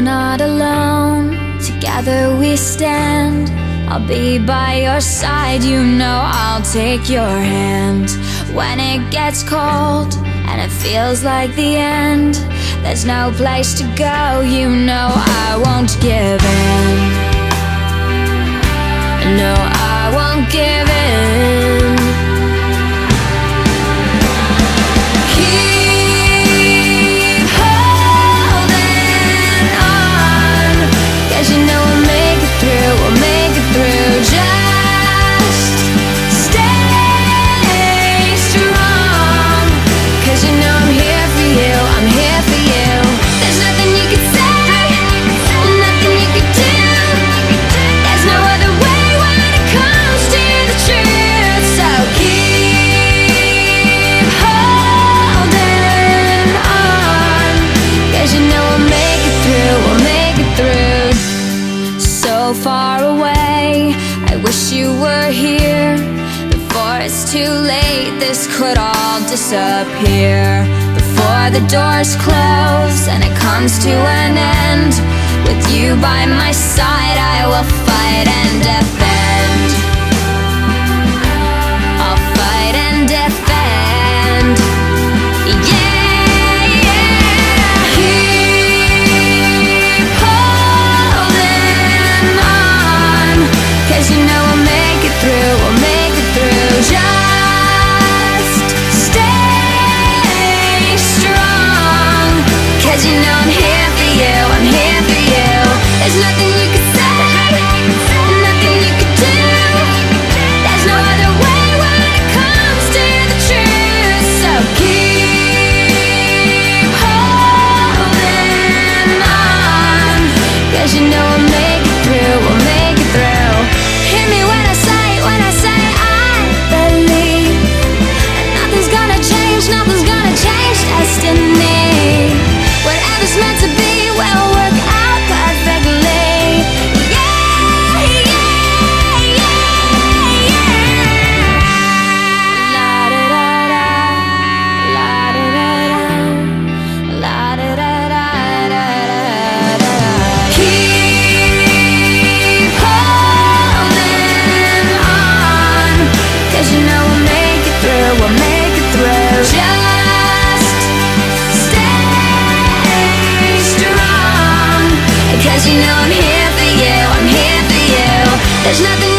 You're not alone, together we stand. I'll be by your side, you know I'll take your hand. When it gets cold and it feels like the end, there's no place to go, you know I won't give in. No, I won't give in. Keep holding on, 'cause you know we'll make it through, we'll make it through. Just stay strong, 'cause you know I'm here for you, I'm here for you. There's nothing you can say, nothing you can do. There's no other way when it comes to the truth. So keep holding on, 'cause you know we'll make it through, we'll make it through. So far away, I wish you were here. Before it's too late, this could all disappear. Before the doors close and it comes to an end, with you by my side I will fight and defend. I'll fight and defend. Yeah, yeah. Keep holding on, 'cause you know we'll make it through, we'll make it through. Just stay strong, 'cause you know I'm here for you, I'm here for you. There's nothing you can say, nothing you can do. There's no other way when it comes to the truth. So keep holding on, 'cause you know we'll make it through, we'll make it through. Hear me when I say I believe. And nothing's gonna change destiny. Whatever's meant to be will work out perfectly. Yeah, yeah, yeah, yeah. La da da da, la da da da, la da da da da da. Keep holding on, 'cause you know we'll make it through, we'll make it through. Just stay strong, 'cause you know I'm here for you, I'm here for you. There's nothing